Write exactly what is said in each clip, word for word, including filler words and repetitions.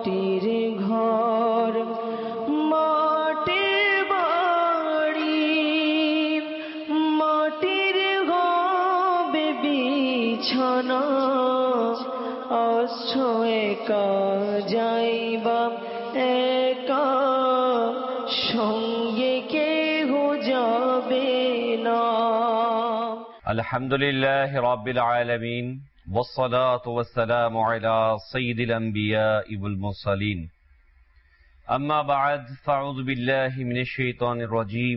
মাটির ঘর মাটির বাড়ি মাটির হবে বিছানা আসছো একা যাইবা একা সঙ্গে কেহ যাবে না। আলহামদুলিল্লাহ রাব্বিল আলামিন والصلاة والسلام على سيد الأنبياء والمرسلين أما بعد فأعوذ بالله من الشيطان الرجيم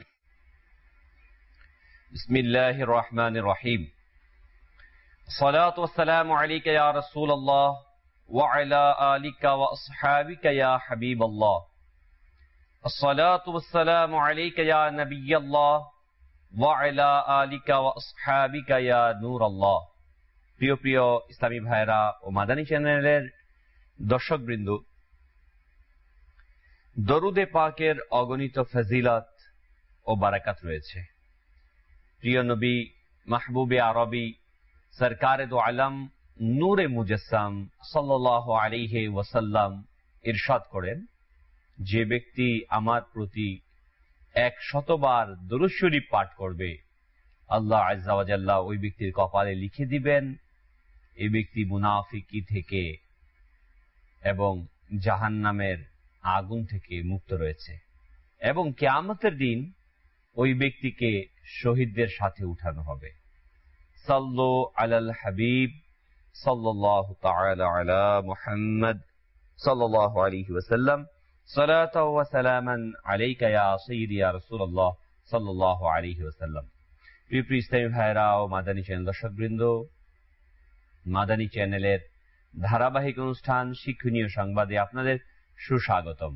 بسم الله الرحمن الرحيم الصلاة والسلام عليك يا رسول الله وعلى آلك وأصحابك يا حبيب الله الصلاة والسلام عليك يا نبي الله وعلى آلك وأصحابك يا نور الله। প্রিয় প্রিয় ইসলামী ভাইরা ও মাদানী চ্যানেলের দর্শকবৃন্দ, দরুদে পাকের অগণিত ফজিলত ও বারাকাত রয়েছে। প্রিয় নবী মাহবুবে আরবি সরকারে দো আলম নূরে মুজাসসাম সাল্লাল্লাহু আলাইহি ওয়াসাল্লাম ইরশাদ করেন, যে ব্যক্তি আমার প্রতি এক শতবার দুরূদ শরীফ পাঠ করবে, আল্লাহ আযজা ওয়া জাল্লা ওই ব্যক্তির কপালে লিখে দিবেন এই ব্যক্তি মুনাফিকি থেকে এবং জাহান্নামের আগুন থেকে মুক্ত রয়েছে, এবং কিয়ামতের দিন ওই ব্যক্তিকে শহীদদের সাথে উঠানো হবে। সাল্লু আলাল হাবিব সাল্লাল্লাহু তাআলা আলা মুহাম্মদ সাল্লাল্লাহু আলাইহি ওয়াসাল্লাম সালাতাও ওয়া সালামান আলাইকা ইয়া সাইয়্যিদি ইয়া রাসূলুল্লাহ সাল্লাল্লাহু আলাইহি ওয়াসাল্লাম। প্রিয় প্রিয় ইসলামী ভাইরা ও মাদানী চ্যানেল দর্শকবৃন্দ, মাদানী চ্যানেলের ধারাবাহিক অনুষ্ঠান শিক্ষণীয় সংবাদে আপনাদের সুস্বাগতম।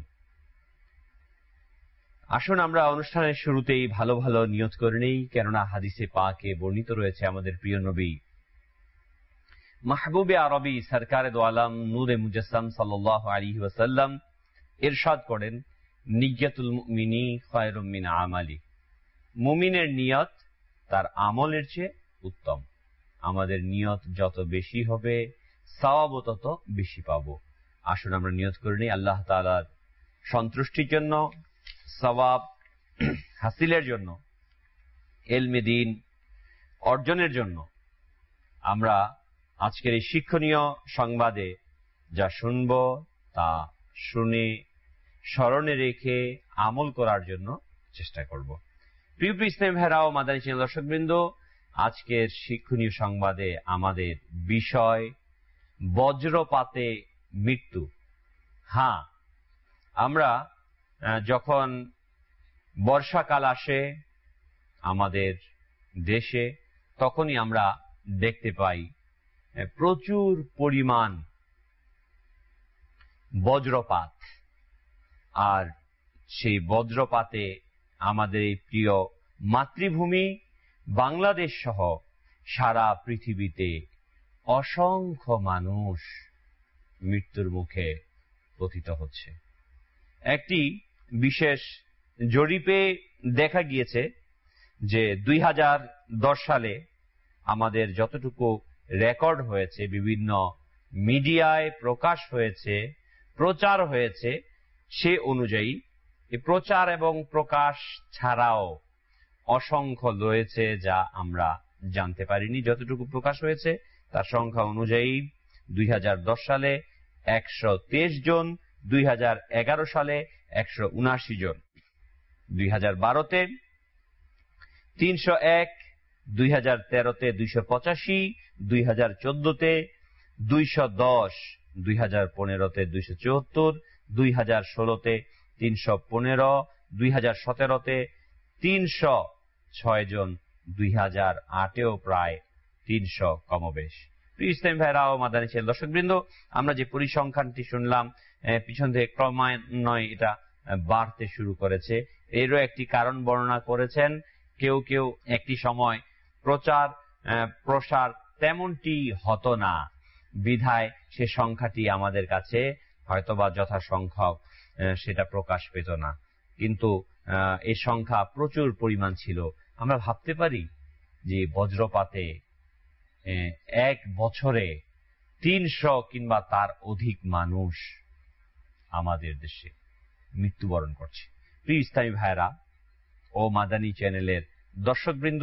আসুন আমরা অনুষ্ঠানের শুরুতেই ভালো ভালো নিয়ত করে নেই, কেননা হাদিসে পাকে বর্ণিত রয়েছে আমাদের প্রিয় নবী মাহবুবে আরবি সরকারে দো আলম নূরে মুজাসসাম সাল্লাল্লাহু আলাইহি ওয়াসাল্লাম ইরশাদ করেন, নিয়্যাতুল মুমিনি খায়রুম মিন আমালি। মুমিনের নিয়ত তার আমলের চেয়ে উত্তম। আমাদের নিয়ত যত বেশি হবে সওয়াব তত বেশি পাবো। আসুন আমরা নিয়ত করে নিই আল্লাহ তাআলার সন্তুষ্টির জন্য, সওয়াব হাসিলের জন্য, ইলমে দ্বীন অর্জনের জন্য। আমরা আজকের এই শিক্ষণীয় সংবাদে যা শুনব তা শুনে স্মরণে রেখে আমল করার জন্য চেষ্টা করব। প্রিয় প্রিয় ইসলামী ভাইরা ও মাদানী চ্যানেল দর্শকবৃন্দ, আজকের শিক্ষণীয় সংবাদে আমাদের বিষয় বজ্রপাতে মৃত্যু। হ্যাঁ, আমরা যখন বর্ষাকাল আসে আমাদের দেশে, তখনই আমরা দেখতে পাই প্রচুর পরিমাণ বজ্রপাত। আর সেই বজ্রপাতে আমাদের এই প্রিয় মাতৃভূমি বাংলাদেশ সহ সারা পৃথিবীতে অসংখ্য মানুষ মৃত্যুর মুখে পতিত হচ্ছে। একটি বিশেষ জরিপে দেখা গিয়েছে যে দুই হাজার দশ সালে আমাদের যতটুকু রেকর্ড হয়েছে, বিভিন্ন মিডিয়ায় প্রকাশ হয়েছে, প্রচার হয়েছে, সে অনুযায়ী এই প্রচার এবং প্রকাশ ছাড়াও অসংখ্য রয়েছে যা আমরা জানতে পারিনি। যতটুকু প্রকাশ হয়েছে তার সংখ্যা অনুযায়ী দুই হাজার দশ সালে একশো তেইশ জন, দুই হাজার এগারো সালে একশো উনাশি জন, দুই হাজার বারোতে তিনশো এক, দুই হাজার তেরোতে দুইশো পঁচাশি, দুই হাজার চোদ্দতে দুইশো দশ, দুই হাজার পনেরোতে দুইশো চুয়াত্তর, দুই হাজার ষোলোতে তিনশো পনেরো, দুই হাজার সতেরোতে তিনশো ছয় জন, দুই হাজার আটেও প্রায় তিনশো কমবেশ। প্রিয় ইসলামী ভাইরা ও মাদানী চ্যানেল দর্শকবৃন্দ, আমরা যে পরিসংখ্যানটি শুনলাম, পিছন থেকে ক্রমান্বয়ে এটা বাড়তে শুরু করেছে। এরও একটি কারণ বর্ণনা করেছেন। কেউ কেউ একটি সময় প্রচার প্রসার তেমনটি হতো না, বিধায় সে সংখ্যাটি আমাদের কাছে হয়তোবা যথাসংখ্যক সেটা প্রকাশ পেত না, কিন্তু এই সংখ্যা প্রচুর পরিমাণ ছিল। আমরা ভাবতে পারি যে বজ্রপাতে এক বছরে তিনশো কিংবা তার অধিক মানুষ আমাদের দেশে মৃত্যুবরণ করছে। প্রিয় ইসলামী ভাইরা ও মাদানী চ্যানেলের দর্শকবৃন্দ,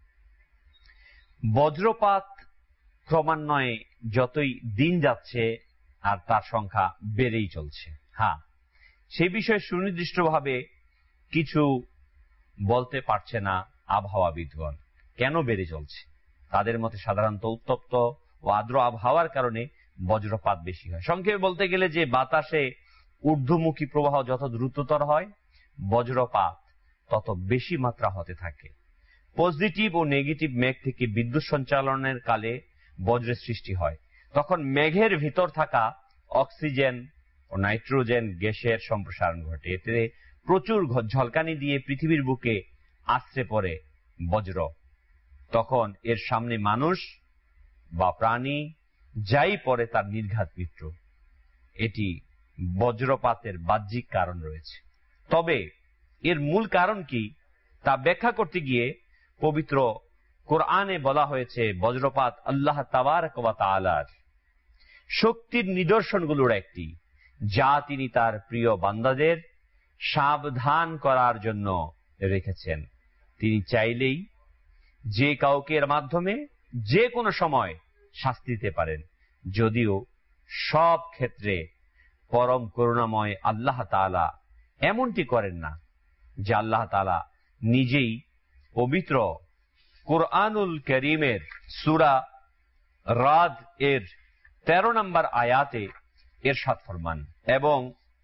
বজ্রপাত ক্রমান্বয়ে যতই দিন যাচ্ছে আর তার সংখ্যা বেড়েই চলছে। হ্যাঁ, সে বিষয়ে সুনির্দিষ্টভাবে কিছু বলতে পারছে না আবহাওয়াবিদগণ। কেন বেড়ে চলছে? তাদের মতে সাধারণত উত্তপ্ত ও আর্দ্র আবহাওয়ার কারণে বজ্রপাত বেশি হয়। সংক্ষেপে বলতে গেলে যে বাতাসে ঊর্ধ্বমুখী প্রবাহ যত দ্রুততর হয়, বজ্রপাত তত বেশি মাত্রা হতে থাকে। পজিটিভ ও নেগেটিভ মেঘ থেকে বিদ্যুৎ সঞ্চালনের কালে বজ্রের সৃষ্টি হয়। তখন মেঘের ভিতর থাকা অক্সিজেন ও নাইট্রোজেন গ্যাসের সম্প্রসারণ ঘটে। এতে প্রচুর ঝলকানি দিয়ে পৃথিবীর বুকে আছড়ে পড়ে বজ্র। তখন এর সামনে মানুষ বা প্রাণী যাই পড়ে তার নির্ঘাত মৃত্যু। এটি বজ্রপাতের বাহ্যিক কারণ রয়েছে। তবে এর মূল কারণ কি তা ব্যাখ্যা করতে গিয়ে পবিত্র কোরআনে বলা হয়েছে, বজ্রপাত আল্লাহ তাবারক ওয়া তাআলার শক্তির নিদর্শনগুলোর একটি, যা তিনি তার প্রিয় বান্দাদের সাবধান করার জন্য রেখেছেন। তিনি চাইলেই যে কাউকে এর মাধ্যমে যে কোনো সময় শাস্তি দিতে পারেন, যদিও সব ক্ষেত্রে পরম করুণাময় আল্লাহ তাআলা এমনটি করেন না। যে আল্লাহ তাআলা নিজেই পবিত্র কুরআনুল কারীমের সূরা রাদ এর তেরো নম্বর আয়াতে ইরশাদ ফরমান, এবং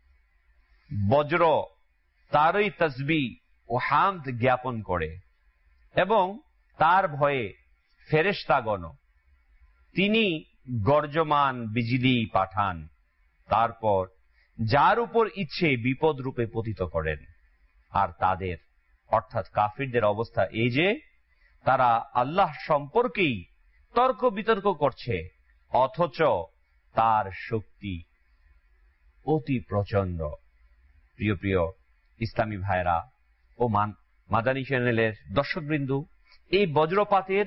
বজ্র তারই তাসবিহ ও হামদ জ্ঞাপন করে এবং তার ভয়ে ফেরেশতাগণ তিনি গর্জমান বিজলি পাঠান, তারপর যার উপর ইচ্ছে বিপদ রূপে পতিত করেন। আর তাদের অর্থাৎ কাফিরদের অবস্থা এই যে তারা আল্লাহ সম্পর্কেই তর্ক বিতর্ক করছে, অথচ তার শক্তি অতি প্রচন্ড। প্রিয় প্রিয় ইসলামী ভাইরা ও মাদানী চ্যানেলের দর্শকবৃন্দ, এই বজ্রপাতের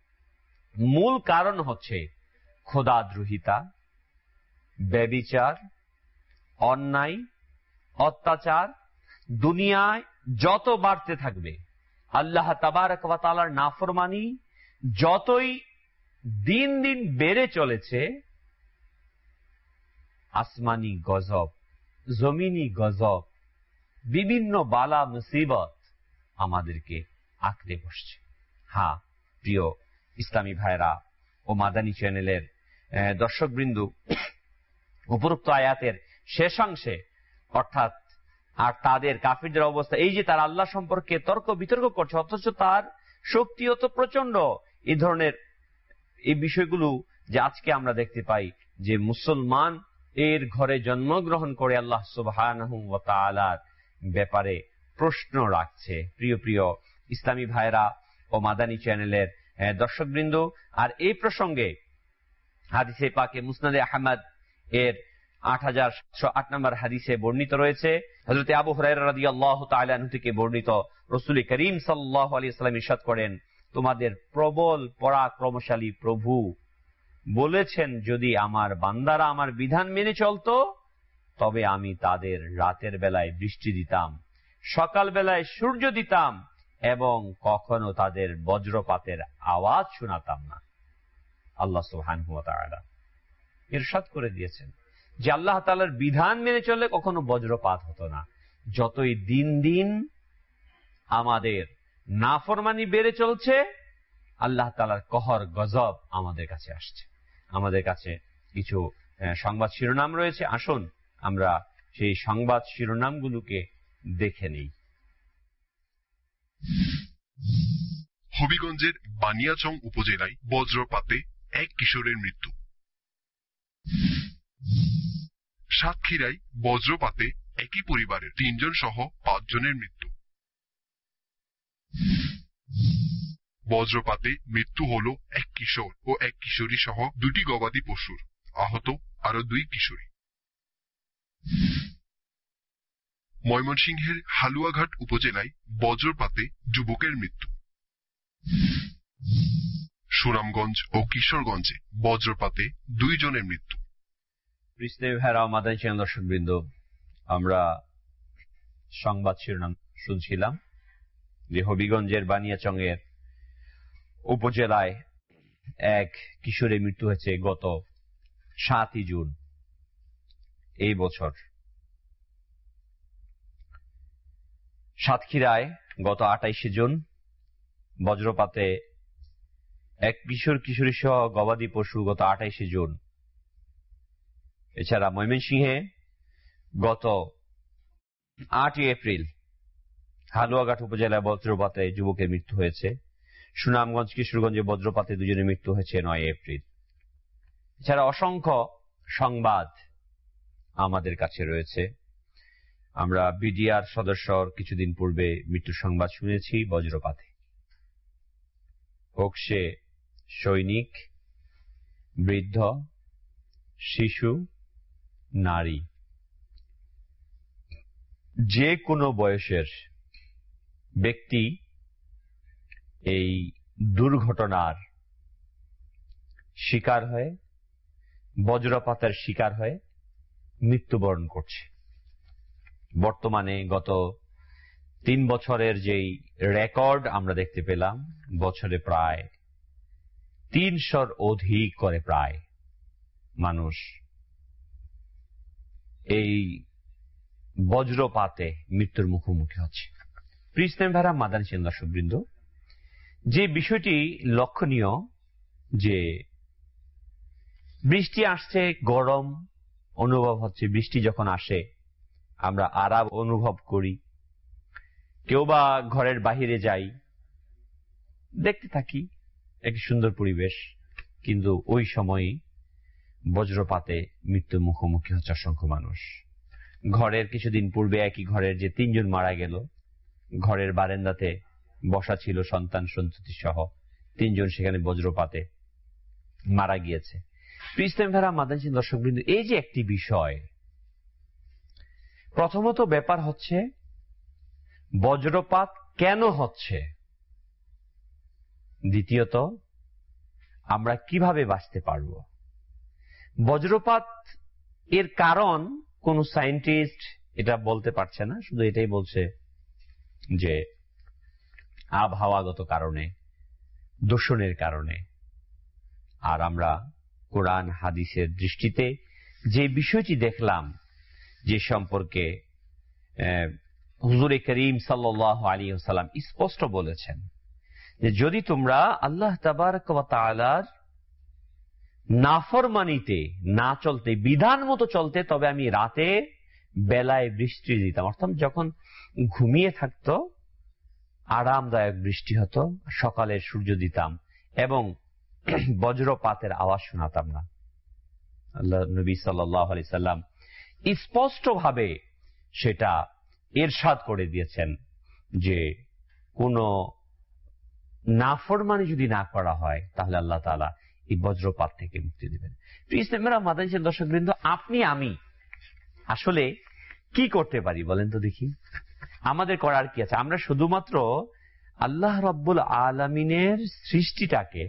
মূল কারণ হচ্ছে খোদাদ্রোহিতা, ব্যভিচার, অন্যায়, অত্যাচার দুনিয়ায় যত বাড়তে থাকবে, আল্লাহ তাবারক ওয়া তাআলার নাফরমানি যতই দিন দিন বেড়ে চলেছে, আসমানি গজব, জমিনি গজব, বিভিন্ন বালা মুসিবত আমাদেরকে আঁকড়ে বসছে। হ্যাঁ প্রিয় ইসলামী ভাইরা ও মাদানী চ্যানেলের দর্শকবৃন্দ, উপরোক্ত আয়াতের শেষাংশে অর্থাৎ আর তাদের কাফিরদের অবস্থা এই যে তার আল্লাহ সম্পর্কে তর্ক বিতর্ক করছে, অথচ তার শক্তি অত প্রচন্ড। এই ধরনের এই বিষয়গুলো যে আজকে আমরা দেখতে পাই যে মুসলমান এর ঘরে জন্মগ্রহণ করে আল্লাহ সুবহানাহু ওয়া তাআলার ব্যাপারে প্রশ্ন রাখছে। প্রিয় প্রিয় ইসলামী ভাইরা ও মাদানী চ্যানেলের দর্শকবৃন্দ, আর এই প্রসঙ্গে হাদিসে পাকে মুসনাদে আহমদ এর আট হাজার সাতশো আট নম্বর হাদিসে বর্ণিত রয়েছে, হযরত আবু হুরায়রা রাদিয়াল্লাহু তাআলা আনহু থেকে বর্ণিত, রাসূল করিম সাল্লাল্লাহু আলাইহি ওয়াসাল্লাম ইরশাদ করেন, তোমাদের প্রবল পরাক্রমশালী প্রভু বলেছেন, যদি আমার বান্দারা আমার বিধান মেনে চলতো তবে আমি তাদের রাতের বেলায় বৃষ্টি দিতাম, সকাল বেলায় সূর্য দিতাম এবং কখনো তাদের বজ্রপাতের আওয়াজ শোনাতাম না। আল্লাহ সুবহানাহু ওয়া তাআলা ইরশাদ করে দিয়েছেন যে আল্লাহ তাআলার বিধান মেনে চললে কখনো বজ্রপাত হতো না। যতই দিন দিন আমাদের নাফরমানি বেড়ে চলছে, আল্লাহ তাআলার কহর গজব আমাদের কাছে আসছে। আমাদের কাছে কিছু সংবাদ শিরোনাম রয়েছে, আসুন আমরা সেই সংবাদ শিরোনামগুলোকে দেখে নেই। হবিগঞ্জের বানিয়াচং উপজেলায় বজ্রপাতে এক কিশোরের মৃত্যু। সাতক্ষীরায় বজ্রপাতে একই পরিবারের তিনজন সহ পাঁচজনের মৃত্যু। বজ্রপাতে মৃত্যু হল এক কিশোর ও এক কিশোরী সহ দুটি গবাদি পশুর, আহত আরো দুই কিশোরী। ময়মনসিংহের হালুয়াঘাট উপজেলায় বজ্রপাতে যুবকের মৃত্যু। সুনামগঞ্জ ও কিশোরগঞ্জে বজ্রপাতে দুই জনের মৃত্যু। ইসলামী ভাইরা ও মাদানী চ্যানেল দর্শকবৃন্দ, আমরা সংবাদ শিরোনাম শুনছিলাম যে হবিগঞ্জের বানিয়াচংয়ের উপজেলায় এক কিশোরের মৃত্যু হয়েছে গত সাতই জুন এই বছর। সাতক্ষীরায় গত আটাইশে জুন বজ্রপাতে এক কিশোর কিশোরী সহ গবাদি পশু গত আটাইশে জুন। এছাড়া ময়মনসিংহে গত আটই এপ্রিল হালুয়াঘাট উপজেলায় বজ্রপাতে যুবকের মৃত্যু হয়েছে। সুনামগঞ্জ কিশোরগঞ্জে বজ্রপাতে দুজনের মৃত্যু হয়েছে নয় এপ্রিল। এছাড়া অসংখ্য সংবাদ আমাদের কাছে রয়েছে। আমরা বিডিআর সদস্যর কিছুদিন পূর্বে মৃত্যুর সংবাদ শুনেছি বজ্রপাতে, হোক সে সৈনিক, বৃদ্ধ, শিশু, নারী, যে কোনো বয়সের ব্যক্তি এই দুর্ঘটনার শিকার হয়ে, বজ্রপাতের শিকার হয়ে মৃত্যুবরণ করছে। বর্তমানে গত তিন বছরের যেই রেকর্ড আমরা দেখতে পেলাম, বছরে প্রায় তিনশোর অধিক করে প্রায় মানুষ এই বজ্রপাতে মৃত্যুর মুখোমুখি হচ্ছে। প্রিয় ভাইরা, মাদানী ছিলেন দর্শকবৃন্দ, যে বিষয়টি লক্ষণীয় যে বৃষ্টি আসছে, গরম অনুভব হচ্ছে। বৃষ্টি যখন আসে আমরা আরাম অনুভব করি, কেউ বা ঘরের বাহিরে যাই, দেখতে থাকি একটি সুন্দর পরিবেশ, কিন্তু ওই সময়ই বজ্রপাতে মৃত্যুর মুখোমুখি হচ্ছে অসংখ্য মানুষ। ঘরের কিছুদিন পূর্বে একই ঘরের যে তিনজন মারা গেল, ঘরের বারান্দাতে বসা ছিল সন্তান সন্ততি সহ, তিনজন সেখানে বজ্রপাতে মারা গিয়েছে। প্রিয় ভাইরা, মাদানী ছিলেন দর্শকবৃন্দ, এই যে একটি বিষয়, প্রথমত ব্যাপার হচ্ছে বজ্রপাত কেন হচ্ছে, দ্বিতীয়ত আমরা কিভাবে বাঁচতে পারব। বজ্রপাত এর কারণ কোন সায়েন্টিস্ট এটা বলতে পারছে না, শুধু এটাই বলছে যে আবহাওয়াগত কারণে, দূষণের কারণে। আর আমরা কোরআন হাদিসের দৃষ্টিতে যে বিষয়টি দেখলাম, যে সম্পর্কে হুজুরে করিম সাল্লাল্লাহু আলাইহি ওয়াসাল্লাম স্পষ্ট বলেছেন যে যদি তোমরা আল্লাহ তাবারক ওয়া তাআলার নাফরমানিতে না চলতে, বিধান মতো চলতে, তবে আমি রাতে বেলায় বৃষ্টি দিতাম। অর্থাৎ যখন ঘুমিয়ে থাকতো আরামদায়ক বৃষ্টি হতো, সকালে সূর্য দিতাম এবং বজ্রপাতের আওয়াজ শোনাতাম না। আল্লাহ নবী সাল্লাল্লাহু আলাইহি সাল্লাম স্পষ্ট ভাবে সেটা ইরশাদ করে দিয়েছেন যে কোন নাফরমানি যদি না করা হয় তাহলে আল্লাহ তাআলা এই বজ্রপাত থেকে মুক্তি দিবেন। প্রিয় মাদানী ছিলেন দর্শকবৃন্দ, আপনি আমি আসলে কি করতে পারি বলেন তো দেখি? আমাদের করার কি আছে? আমরা শুধুমাত্র আল্লাহ রাব্বুল আলামিনের সৃষ্টিটাকে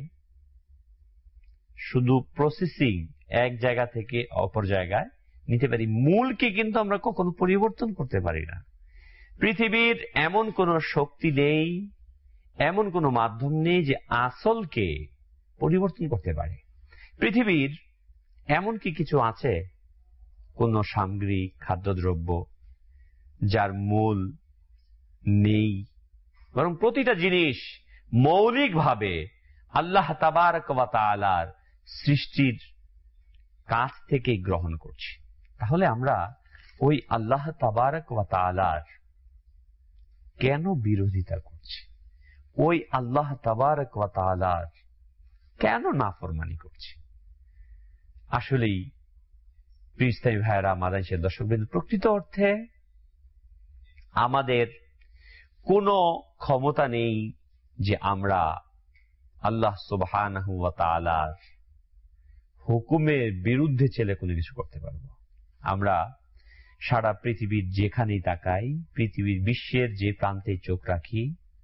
শুধু প্রসেসিং এক জায়গা থেকে অপর জায়গায় নিতে পারি, মূলকে কিন্তু আমরা কখনো পরিবর্তন করতে পারি না। পৃথিবীর এমন কোন শক্তি নেই, এমন কোন মাধ্যম নেই যে আসলকে পরিবর্তন করতে পারে। পৃথিবীর এমন কি কিছু আছে, কোন সামগ্রিক খাদ্যদ্রব্য যার মূল নেই? বরং প্রতিটা জিনিস মৌলিকভাবে আল্লাহ তাবারক ওয়া তাআলার সৃষ্টির কাছ থেকে গ্রহণ করছি। তাহলে আমরা ওই আল্লাহ তাবারক ওয়া তাআলার কেন বিরোধিতা করছি? ওই আল্লাহ তাবারক ওয়া তাআলার কেন নাফরমানি করছি? আসলেই প্রিয় ভাইয়েরা, মাদানী ছিলেন দর্শকবৃন্দ, প্রকৃত অর্থে আমাদের কোনো ক্ষমতা নেই যে আমরা আল্লাহ সুবহানাহু ওয়া তাআলার হুকুমের বিরুদ্ধে চলে কোনো কিছু করতে পারবো। আমরা সারা পৃথিবীর যেখানেই তাকাই, পৃথিবীর বিশ্বের যে প্রান্তে চোখ রাখি,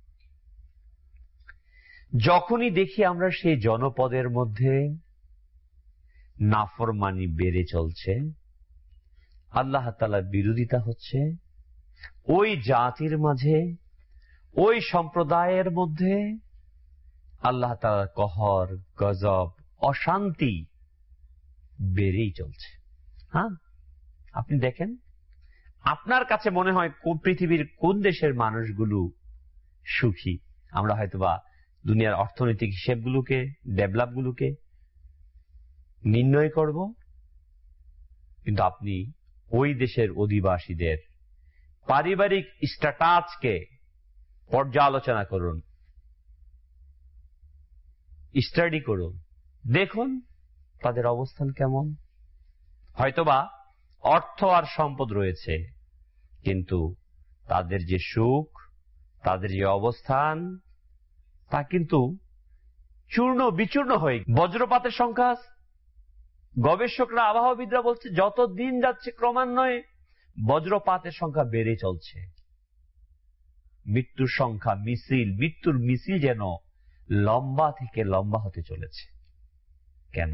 যখনই দেখি আমরা সেই জনপদের মধ্যে নাফরমানি বেড়ে চলছে, আল্লাহ তাআলার বিরোধিতা হচ্ছে, ওই জাতির মাঝে, ওই সম্প্রদায়ের মধ্যে আল্লাহ তাআলার কহর, গজব, অশান্তি বেড়েই চলছে। হ্যাঁ, আপনি দেখেন, আপনার কাছে মনে হয় পৃথিবীর কোন দেশের মানুষগুলো সুখী? আমরা হয়তোবা দুনিয়ার অর্থনৈতিক হিসেবগুলোকে, ডেভেলপগুলোকে নির্ণয় করব, কিন্তু আপনি ওই দেশের অধিবাসীদের পারিবারিক স্ট্যাটাসকে পর্যালোচনা করুন, স্টাডি করুন, দেখুন তাদের অবস্থান কেমন। হয়তোবা অর্থ আর সম্পদ রয়েছে, কিন্তু তাদের যে সুখ, তাদের যে অবস্থান, তা কিন্তু চূর্ণ বিচূর্ণ হয়ে, বজ্রপাতের সংখ্যা, গবেষকরা, আবহাওয়াবিদরা বলছে যত দিন যাচ্ছে ক্রমান্বয়ে বজ্রপাতের সংখ্যা বেড়ে চলছে। মৃত্যুর সংখ্যা, মিছিল, মৃত্যুর মিছিল যেন লম্বা থেকে লম্বা হতে চলেছে। কেন?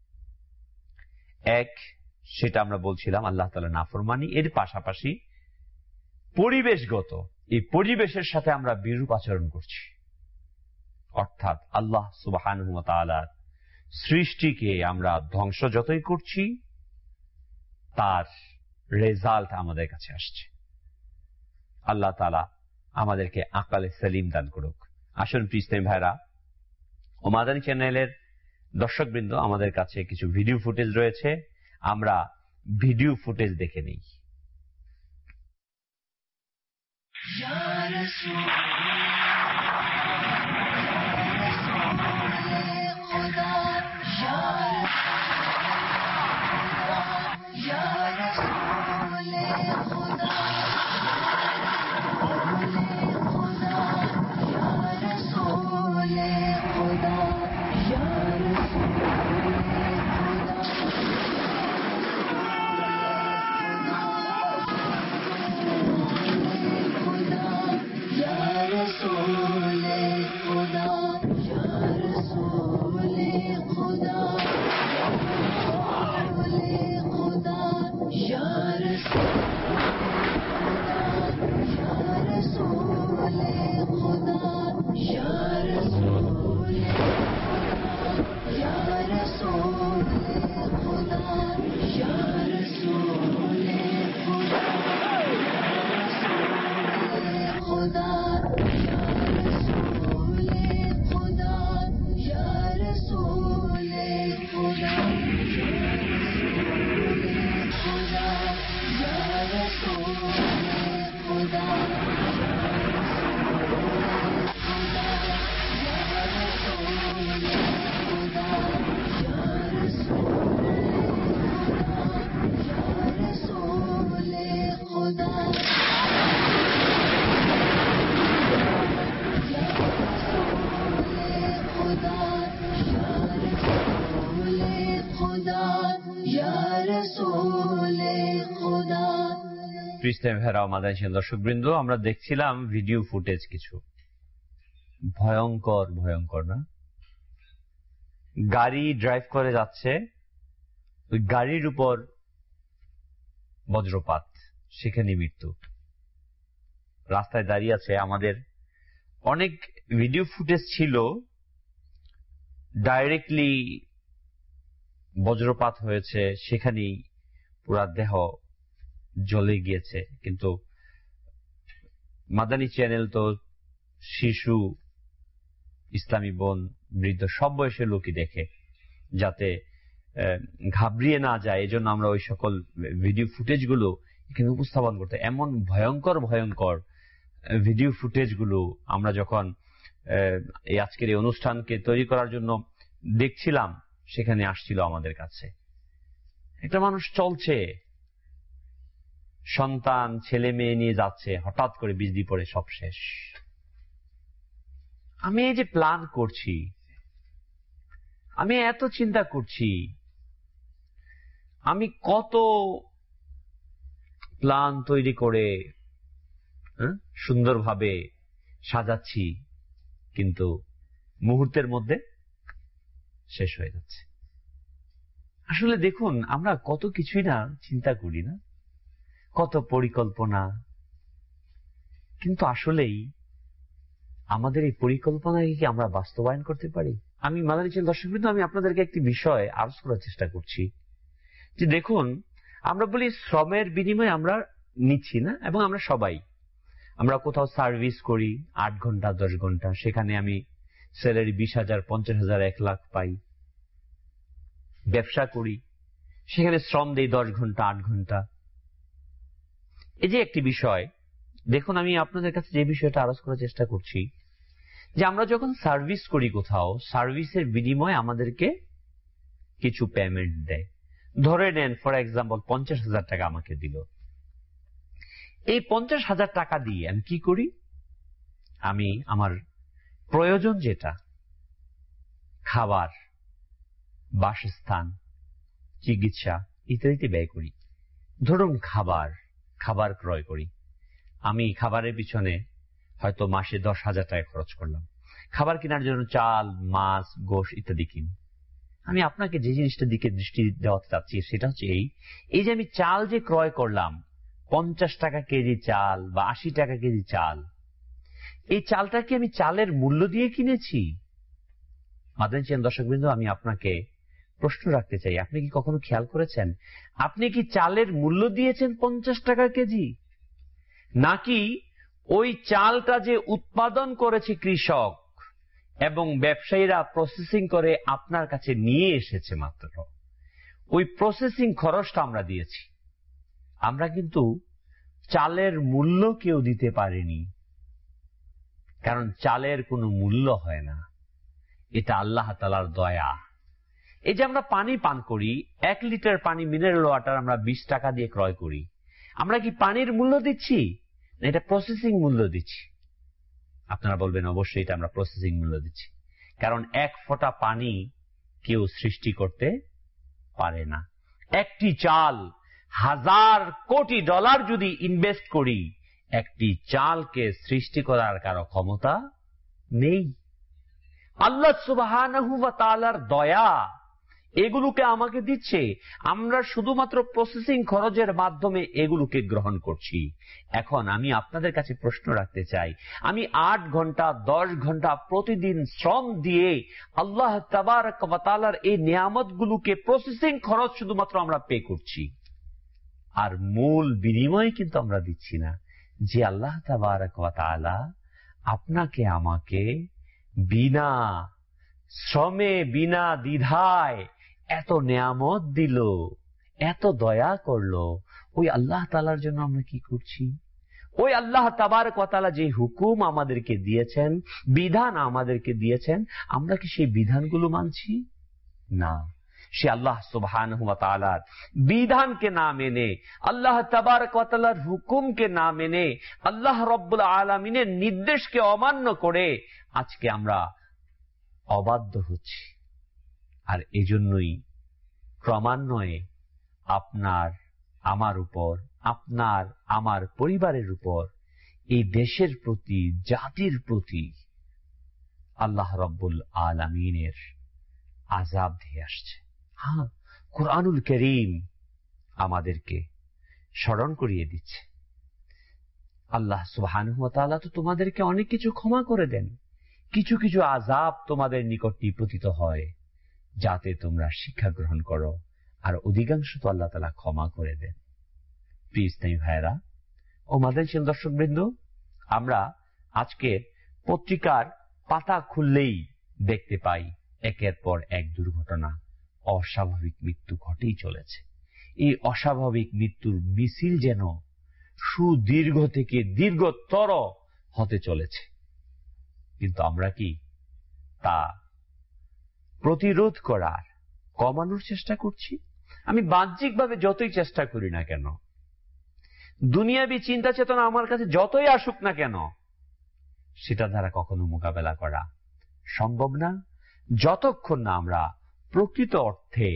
এক, সেটা আমরা বলছিলাম আল্লাহ তাআলার নাফরমানি, এর পাশাপাশি পরিবেশগত, এই পরিবেশের সাথে আমরা বিরূপ আচরণ করছি। অর্থাৎ আল্লাহ সুবহানাহু ওয়া তাআলার সৃষ্টিকে আমরা ধ্বংস যতই করছি, তার রেজাল্ট আমাদের কাছে আসছে। আল্লাহ তাআলা আমাদেরকে আকালে সেলিম দান করুক। আসুন প্রিয় ভাইরা ও মাদানী চ্যানেলের দর্শকবৃন্দ, আমাদের কাছে কিছু ভিডিও ফুটেজ রয়েছে, আমরা ভিডিও ফুটেজ দেখে নিই। দর্শকবৃন্দ, আমরা দেখছিলাম ভিডিও ফুটেজ কিছু, ভয়ঙ্কর ভয়ঙ্কর না? গাড়ি ড্রাইভ করে যাচ্ছে, ওই গাড়ির উপর বজ্রপাত, সেখানে মৃত্যু। রাস্তায় দাঁড়িয়ে আছে, আমাদের অনেক ভিডিও ফুটেজ ছিল, ডাইরেক্টলি বজ্রপাত হয়েছে, সেখানেই পুরা দেহ জ্বলে গিয়েছে। কিন্তু মাদানী চ্যানেল তো শিশু, ইসলামী বোন, বৃদ্ধ, সব বয়সের লোকই দেখে, যাতে ঘাবড়িয়ে না যায়, এজন্য আমরা ওই সকল ভিডিও ফুটেজ গুলো এখানে উপস্থাপন করতে। এমন ভয়ঙ্কর ভয়ঙ্কর ভিডিও ফুটেজ গুলো আমরা যখন এই আজকের এই অনুষ্ঠানকে তৈরি করার জন্য দেখছিলাম, সেখানে আসছিল আমাদের কাছে। একটা মানুষ চলছে, সন্তান, ছেলে মেয়ে নিয়ে যাচ্ছে, হঠাৎ করে বিজলি পড়ে সব শেষ। আমি এই যে প্ল্যান করছি, আমি এত চিন্তা করছি, আমি কত প্ল্যান তৈরি করে সুন্দরভাবে সাজাচ্ছি, কিন্তু মুহূর্তের মধ্যে শেষ হয়ে যাচ্ছে। আসলে দেখুন, আমরা কত কিছুই না চিন্তা করি না। কত পরিকল্পনা, কিন্তু আসলেই আমাদের এই পরিকল্পনাকে কি আমরা বাস্তবায়ন করতে পারি? আমি মাদানী চ্যানেল দর্শকবৃন্দ, আমি আপনাদেরকে একটি বিষয় আলোচনা করার চেষ্টা করছি যে দেখুন, আমরা বলি শ্রমের বিনিময়ে আমরা নিচ্ছি না, এবং আমরা সবাই আমরা কোথাও সার্ভিস করি আট ঘন্টা দশ ঘন্টা, সেখানে আমি স্যালারি বিশ হাজার পঞ্চাশ হাজার এক লাখ পাই। ব্যবসা করি, সেখানে শ্রম দেই দশ ঘন্টা আট ঘন্টা। এই যে একটি বিষয়, দেখুন আমি আপনাদের কাছে যে বিষয়টা আলোচনা করার চেষ্টা করছি যে আমরা যখন সার্ভিস করি কোথাও, সার্ভিসের বিনিময়ে আমাদেরকে কিছু পেমেন্ট দেয়। ধরে নেন ফর এক্সাম্পল পঞ্চাশ হাজার টাকা আমাকে দিল। এই পঞ্চাশ হাজার টাকা দিয়ে আমি কি করি? আমি আমার প্রয়োজন যেটা, খাবার, বাসস্থান, চিকিৎসা ইত্যাদিতে ব্যয় করি। ধরুন খাবার খাবার ক্রয় করি, আমি খাবারের পিছনে হয়তো মাসে দশ হাজার টাকা খরচ করলাম। খাবার কেনার জন্য চাল, মাছ, গোশ ইত্যাদি কিনি। আমি আপনাকে যে জিনিসটার দিকে দৃষ্টি দেওয়াতে চাচ্ছি সেটা হচ্ছে এই এই যে আমি চাল যে ক্রয় করলাম, পঞ্চাশ টাকা কেজি চাল বা আশি টাকা কেজি চাল, এই চালটা কি আমি চালের মূল্য দিয়ে কিনেছি? মাদানী চ্যানেল দর্শকবৃন্দ, আমি আপনাকে প্রশ্ন রাখতে চাই, আপনি কি কখনো খেয়াল করেছেন আপনি কি চালের মূল্য দিয়েছেন পঞ্চাশ টাকা কেজি, নাকি ওই চালটা যে উৎপাদন করেছে কৃষক এবং ব্যবসায়ীরা প্রসেসিং করে আপনার কাছে নিয়ে এসেছে, মাত্র ওই প্রসেসিং খরচটা আমরা দিয়েছি। আমরা কিন্তু চালের মূল্য কেউ দিতে পারিনি, কারণ চালের কোনো মূল্য হয় না। এটা আল্লাহ তাআলার দয়া। এই যে আমরা পানি পান করি, এক লিটার পানি মিনারেল ওয়াটার আমরা বিশ টাকা দিয়ে ক্রয় করি, আমরা কি পানির মূল্য দিচ্ছি না এটা প্রসেসিং মূল্য দিচ্ছি? আপনারা বলবেন অবশ্যই এটা আমরা প্রসেসিং মূল্য দিচ্ছি, কারণ এক ফোঁটা পানি কেউ সৃষ্টি করতে পারে না। একটি চাল হাজার কোটি ডলার যদি ইনভেস্ট করি, একটি চালকে সৃষ্টি করার কারো ক্ষমতা নেই। আল্লাহ সুবহানাহু ওয়া তাআলার দয়া এগুলোকে আমাকে দিচ্ছে, আমরা শুধুমাত্র প্রসেসিং খরচের মাধ্যমে এগুলোকে গ্রহণ করছি। এখন আমি আপনাদের কাছে প্রশ্ন রাখতে চাই, আমি আট ঘন্টা দশ ঘন্টা প্রতিদিন শ্রম দিয়ে আল্লাহ তাবারক ওয়া তাআলার এই নিয়ামতগুলোকে প্রসেসিং খরচ শুধুমাত্র আমরা পে করছি, আর মূল বিনিময় কিন্তু আমরা দিচ্ছি না। যে আল্লাহ তাবারক ওয়া তাআলা আপনাকে আমাকে বিনা শ্রমে বিনা দ্বিধায় এত নিয়ামত দিল, এত দয়া করলো, ওই আল্লাহ তাআলার জন্য আমরা কি করছি? ওই আল্লাহ তাবারক ওয়া তাআলা যে হুকুম আমাদেরকে দিয়েছেন, বিধান আমাদেরকে দিয়েছেন, আমরা কি সেই বিধানগুলো মানছি? না। সে আল্লাহ সুবহানাহু ওয়া তাআলার বিধানকে না মেনে, আল্লাহ তাবারক ওয়া তাআলার হুকুমকে না মেনে, আল্লাহ রাব্বুল আলামিনের নির্দেশকে অমান্য করে আজকে আমরা অবাধ্য হচ্ছি। আর এজন্যই ক্রমান্বয়ে আপনার আমার উপর, আপনার আমার পরিবারের উপর, এই দেশের প্রতি, জাতির প্রতি আল্লাহ রাব্বুল আলামিনের আযাব দিয়ে আসছে। হ্যাঁ, কুরআনুল কারীম আমাদেরকে স্মরণ করিয়ে দিচ্ছে, আল্লাহ সুবহানাহু ওয়া তাআলা তো তোমাদেরকে অনেক কিছু ক্ষমা করে দেন, কিছু কিছু আযাব তোমাদের নিকট নিপতিত হয় যাতে তোমরা শিক্ষা গ্রহণ করো, আর অধিকাংশ তো আল্লাহ তাআলা ক্ষমা করে দেন। প্রিয় ইসলামী ভাইরা ও মাদানী চ্যানেল দর্শকবৃন্দ, আমরা আজকে পত্রিকার পাতা খুললেই দেখতে পাই একের পর এক দুর্ঘটনা, অস্বাভাবিক মৃত্যু ঘটেই চলেছে। এই অস্বাভাবিক মৃত্যুর মিছিল যেন সুদীর্ঘ থেকে দীর্ঘতর হতে চলেছে, কিন্তু আমরা কি তা প্রতিরোধ করার, কমানোর চেষ্টা করছি? আমি বাহ্যিকভাবে যতই চেষ্টা করি না কেন, দুনিয়াবী চিন্তা চেতনা আমার কাছে যতই আসুক না কেন, সেটা দ্বারা কখনো মোকাবেলা করা সম্ভব না, যতক্ষণ না আমরা প্রকৃত অর্থে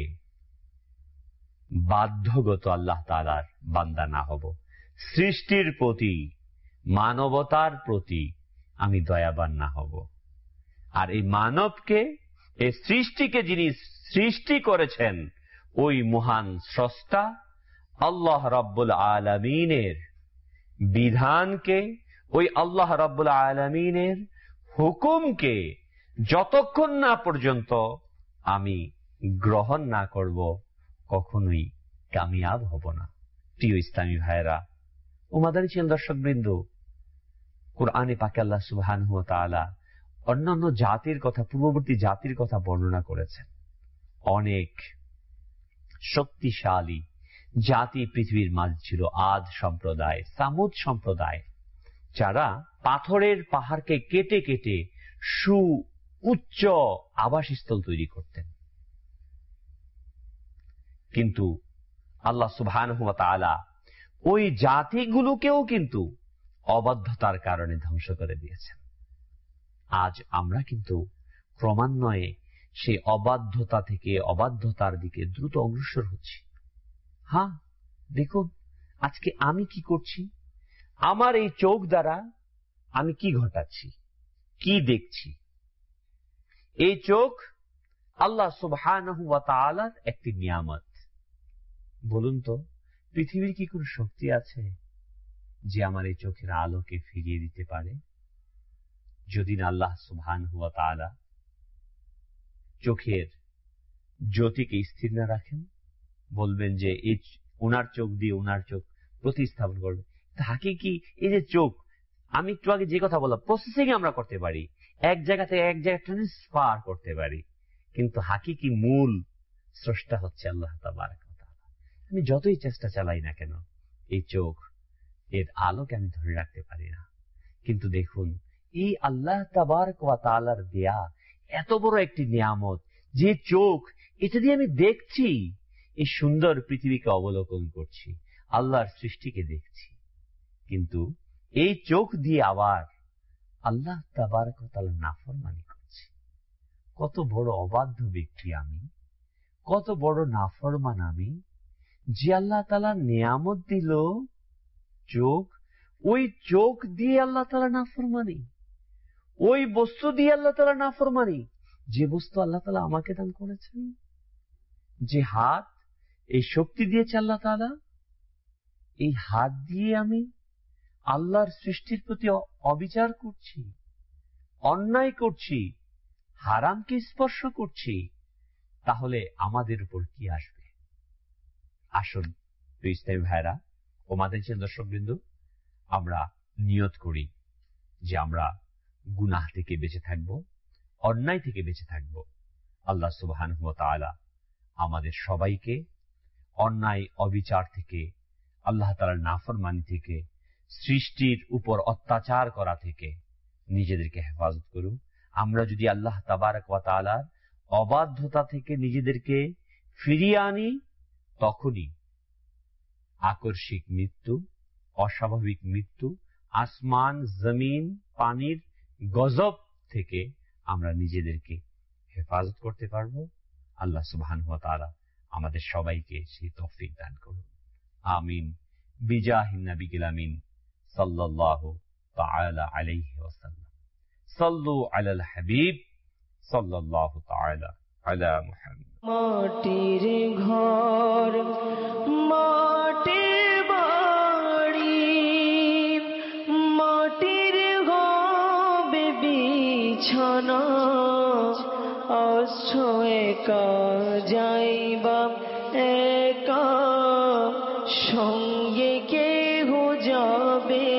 বাধ্যগত আল্লাহ তাআলার বান্দা না হব। সৃষ্টির প্রতি, মানবতার প্রতি আমি দয়াবান না হব। আর এই মানবকে, এই সৃষ্টিকে যিনি সৃষ্টি করেছেন, ওই মহান স্রষ্টা আল্লাহ রাব্বুল আলামিনের বিধানকে, ওই আল্লাহ রাব্বুল আলামিনের হুকুমকে যতক্ষণ না পর্যন্ত আমি গ্রহণ না করব, কখনোই কামিয়াব হব না। প্রিয় ইসলামী ভাইয়েরা ও মাদানী চ্যানেল দর্শক বৃন্দ, কোরআনে পাকে আল্লাহ সুবহানাহু ওয়া তাআলা অন্যান্য জাতির কথা, পূর্ববর্তী জাতির কথা বর্ণনা করেছেন। অনেক শক্তিশালী জাতি পৃথিবীর মাঝে ছিল। আদ সম্প্রদায়, সামুদ সম্প্রদায়, যারা পাথরের পাহাড়কে কেটে কেটে সু উচ্চ আবাসস্থল তৈরি করতেন। কিন্তু আল্লাহ সুবহানাহু ওয়া তাআলা ওই জাতিগুলোকেও কিন্তু অবাধ্যতার কারণে ধ্বংস করে দিয়েছেন। আজ আমরা কিন্তু ক্রমান্বয়ে সেই অবাধ্যতা থেকে অবাধ্যতার দিকে দ্রুত অগ্রসর হচ্ছি। হ্যাঁ, দেখুন আজকে আমি কি করছি, আমার এই চোখ দ্বারা আমি কি ঘটাচ্ছি, কি দেখছি। এই চোখ আল্লাহ সুবহানাহু ওয়া তাআলার একটি নিয়ামত। বলুন তো, পৃথিবীর কি কোনো শক্তি আছে যে আমার এই চোখের আলোকে ফিরিয়ে দিতে পারে? যদি না আল্লাহ সুবহানাহু ওয়া তাআলা চোখের জ্যোতিকে স্থির না রাখেন, বলবেন যে এই ওনার চোখ দিয়ে ওনার চোখ প্রতিস্থাপন করবে। তাকে কি এই যে চোখ, আমি একটু আগে যে কথা বললাম, প্রসেসিং আমরা করতে পারি, এক জায়গা থেকে এক জায়গায় ট্রান্সফার করতে পারি, কিন্তু হাকিকি মূল স্রষ্টা হচ্ছে আল্লাহ তাবারক ওয়া তাআলা। আমি যতই চেষ্টা চালাই না কেন, এই চোখ এর আলোকে আমি ধরে রাখতে পারি না। কিন্তু দেখুন, এই আল্লাহ তাবারক ওয়া তাআলার দেয়া এত বড় একটি নিয়ামত, যে চোখ, এটা দিয়ে আমি দেখছি, এই সুন্দর পৃথিবীকে অবলোকন করছি, আল্লাহর সৃষ্টিকে দেখছি। কিন্তু এই চোখ দিয়ে আবার আল্লাহ তাবারক ওয়া তাআলার নাফরমানি করছি। কত বড় অবাধ্য ব্যক্তি আমি, কত বড় নাফরমান আমি, যে আল্লাহ তাআলা নিয়ামত দিল চোখ, ওই চোখ দিয়ে আল্লাহ তাআলা নাফরমানি, ওই বস্তু দিয়ে আল্লাহ তাআলা নাফরমানি, যে বস্তু আল্লাহ তাআলা আমাকে দান করেছেন। যে হাত, এই শক্তি দিয়েছে আল্লাহ তাআলা, এই হাত দিয়ে আমি আল্লাহর সৃষ্টির প্রতি অবিচার করছি, অন্যায় করছি, হারামকে স্পর্শ করছি, তাহলে আমাদের উপর কি আসবে? আসুন ইসলামী ভাইরা ও মাদানী চ্যানেল দর্শকবৃন্দ, আমরা নিয়ত করি যে আমরা গুনাহ থেকে বেঁচে থাকব, অন্যায় থেকে বেঁচে থাকব। আল্লাহ সুবহানাহু ওয়া তাআলা আমাদের সবাইকে অন্যায় অবিচার থেকে, আল্লাহ তাআলার নাফরমানি থেকে, সৃষ্টির উপর অত্যাচার করা থেকে নিজেদেরকে হেফাজত করুন। আমরা যদি আল্লাহ তাবারক ওয়া তাআলার অবাধ্যতা থেকে নিজেদেরকে ফিরিয়ে আনি, তখনই আকস্মিক মৃত্যু, অস্বাভাবিক মৃত্যু, আসমান জমিন পানির গজব থেকে আমরা নিজেদেরকে হেফাজত করতে পারব। আল্লাহ সুবহানাহু ওয়া তাআলা আমাদের সবাইকে সেই তৌফিক দান করুন। আমিন। বিজাহিন নবিয়িল আমিন সাল্লাল্লাহু তাআলা আলাইহি ওয়াসাল্লাম। সাল্লু আলাল হাবিব সাল্লাল্লাহু তাআলা আলা মুহাম্মদ। মাটির ঘর, মাটির বাড়ি, মাটির হবে বিছানা, আছো একা যাইবা একা, সঙ্গে কেহ যাবে